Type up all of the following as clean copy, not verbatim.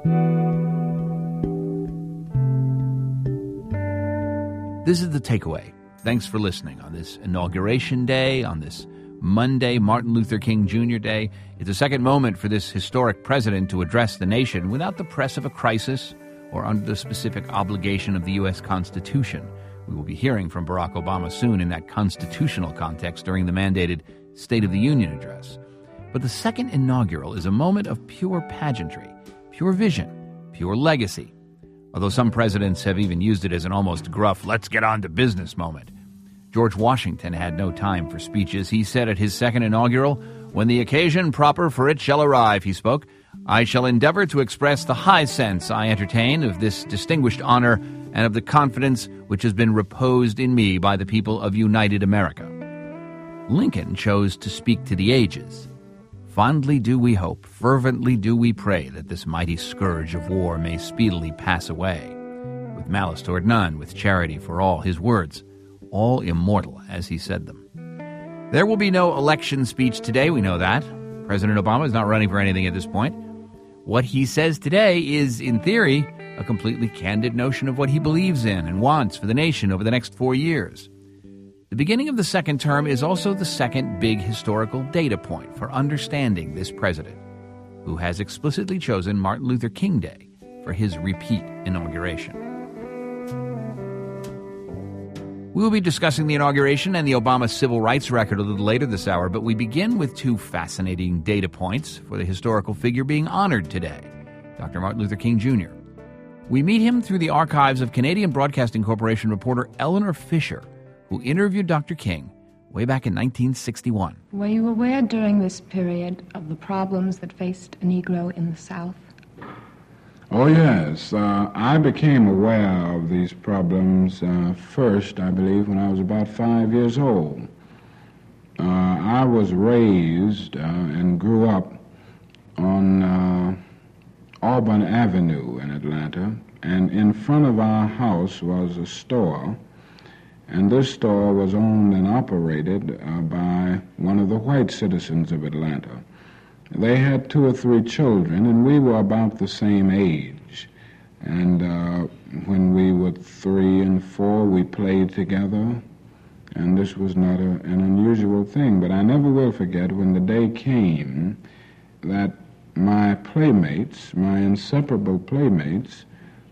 This is The Takeaway. Thanks for listening on this Inauguration Day, on this Monday, Martin Luther King Jr. Day. It's a second moment for this historic president to address the nation without the press of a crisis or under the specific obligation of the U.S. Constitution. We will be hearing from Barack Obama soon in that constitutional context during the mandated State of the Union address. But the second inaugural is a moment of pure pageantry, pure vision, pure legacy. Although some presidents have even used it as an almost gruff, let's get on to business moment. George Washington had no time for speeches. He said at his second inaugural, "When the occasion proper for it shall arrive," he spoke, "I shall endeavor to express the high sense I entertain of this distinguished honor and of the confidence which has been reposed in me by the people of united America." Lincoln chose to speak to the ages. Fondly do we hope, fervently do we pray that this mighty scourge of war may speedily pass away. With malice toward none, with charity for all, his words, all immortal as he said them. There will be no election speech today, we know that. President Obama is not running for anything at this point. What he says today is, in theory, a completely candid notion of what he believes in and wants for the nation over the next 4 years. The beginning of the second term is also the second big historical data point for understanding this president, who has explicitly chosen Martin Luther King Day for his repeat inauguration. We will be discussing the inauguration and the Obama civil rights record a little later this hour, but we begin with two fascinating data points for the historical figure being honored today, Dr. Martin Luther King Jr. We meet him through the archives of Canadian Broadcasting Corporation reporter Eleanor Fisher, who interviewed Dr. King way back in 1961. Were you aware during this period of the problems that faced a Negro in the South? Oh, yes. I became aware of these problems first, I believe, when I was about 5 years old. I was raised and grew up on Auburn Avenue in Atlanta, and in front of our house was a store. And this store was owned and operated by one of the white citizens of Atlanta. They had 2 or 3 children, and we were about the same age. And when we were 3 and 4, we played together, and this was not an unusual thing. But I never will forget when the day came that my playmates, my inseparable playmates,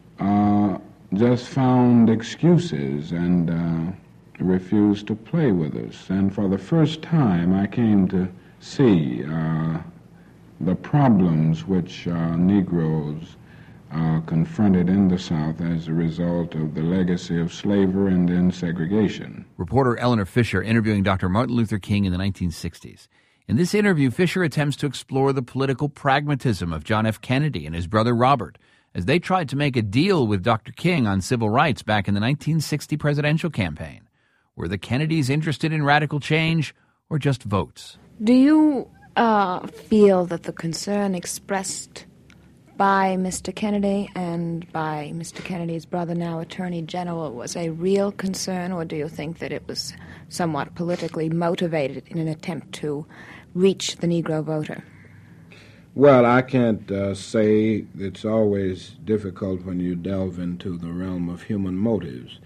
just found excuses and refused to play with us. And for the first time, I came to see the problems which Negroes confronted in the South as a result of the legacy of slavery and then segregation. Reporter Eleanor Fisher interviewing Dr. Martin Luther King in the 1960s. In this interview, Fisher attempts to explore the political pragmatism of John F. Kennedy and his brother Robert as they tried to make a deal with Dr. King on civil rights back in the 1960 presidential campaign. Were the Kennedys interested in radical change or just votes? Do you feel that the concern expressed by Mr. Kennedy and by Mr. Kennedy's brother, now Attorney General, was a real concern, or do you think that it was somewhat politically motivated in an attempt to reach the Negro voter? Well, I can't say. It's always difficult when you delve into the realm of human motives.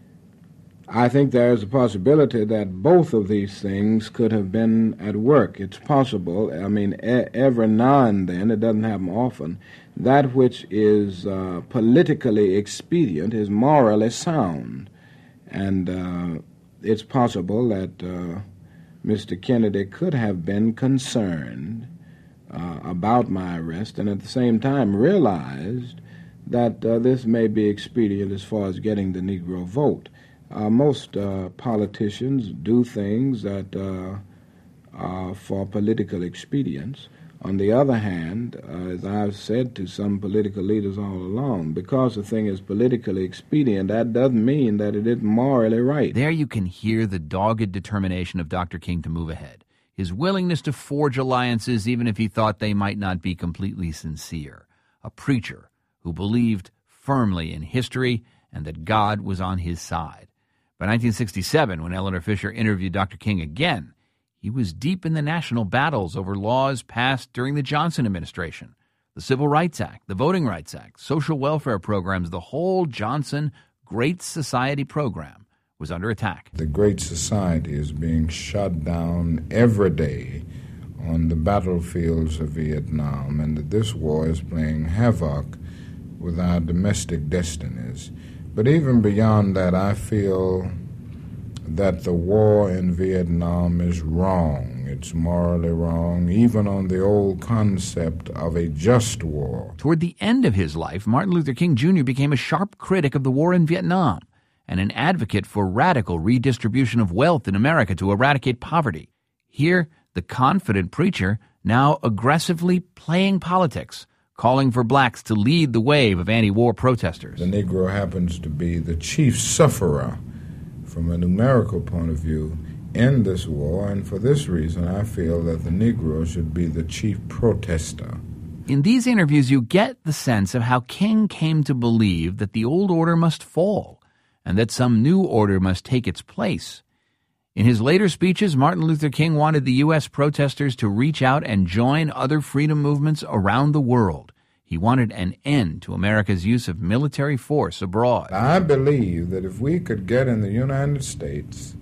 I think there is a possibility that both of these things could have been at work. It's possible. I mean, every now and then, it doesn't happen often, that which is politically expedient is morally sound. And it's possible that Mr. Kennedy could have been concerned about my arrest, and at the same time realized that this may be expedient as far as getting the Negro vote. Most politicians do things that are for political expedience. On the other hand, as I've said to some political leaders all along, because the thing is politically expedient, that doesn't mean that it is morally right. There you can hear the dogged determination of Dr. King to move ahead. His willingness to forge alliances even if he thought they might not be completely sincere. A preacher who believed firmly in history and that God was on his side. By 1967, when Eleanor Fisher interviewed Dr. King again, he was deep in the national battles over laws passed during the Johnson administration. The Civil Rights Act, the Voting Rights Act, social welfare programs, the whole Johnson Great Society program was under attack. The Great Society is being shot down every day on the battlefields of Vietnam, and that this war is playing havoc with our domestic destinies. But even beyond that, I feel that the war in Vietnam is wrong. It's morally wrong, even on the old concept of a just war. Toward the end of his life, Martin Luther King Jr. became a sharp critic of the war in Vietnam and an advocate for radical redistribution of wealth in America to eradicate poverty. Here, the confident preacher now aggressively playing politics, calling for blacks to lead the wave of anti-war protesters. The Negro happens to be the chief sufferer from a numerical point of view in this war, and for this reason I feel that the Negro should be the chief protester. In these interviews, you get the sense of how King came to believe that the old order must fall and that some new order must take its place. In his later speeches, Martin Luther King wanted the U.S. protesters to reach out and join other freedom movements around the world. He wanted an end to America's use of military force abroad. I believe that if we could get in the United States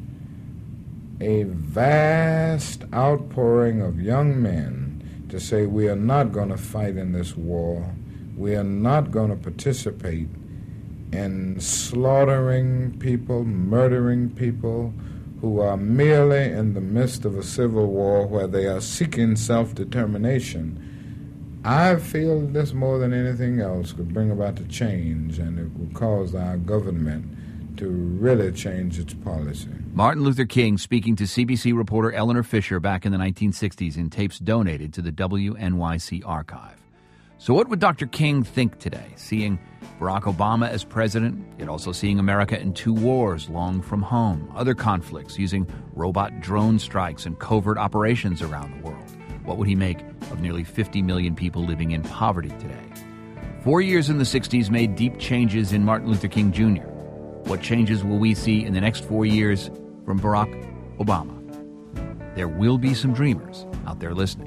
a vast outpouring of young men to say we are not going to fight in this war, we are not going to participate in slaughtering people, murdering people who are merely in the midst of a civil war where they are seeking self-determination, I feel this more than anything else could bring about the change, and it will cause our government to really change its policy. Martin Luther King speaking to CBC reporter Eleanor Fisher back in the 1960s in tapes donated to the WNYC archive. So what would Dr. King think today, seeing Barack Obama as president, yet also seeing America in two wars long from home, other conflicts using robot drone strikes and covert operations around the world? What would he make of nearly 50 million people living in poverty today? 4 years in the 60s made deep changes in Martin Luther King Jr. What changes will we see in the next 4 years from Barack Obama? There will be some dreamers out there listening.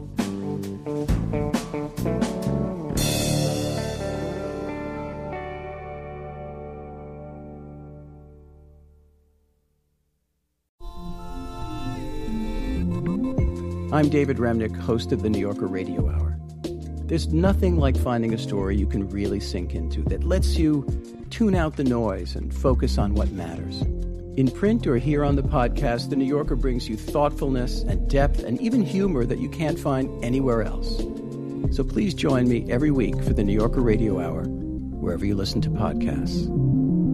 I'm David Remnick, host of the New Yorker Radio Hour. There's nothing like finding a story you can really sink into that lets you tune out the noise and focus on what matters. In print or here on the podcast, The New Yorker brings you thoughtfulness and depth and even humor that you can't find anywhere else. So please join me every week for The New Yorker Radio Hour, wherever you listen to podcasts.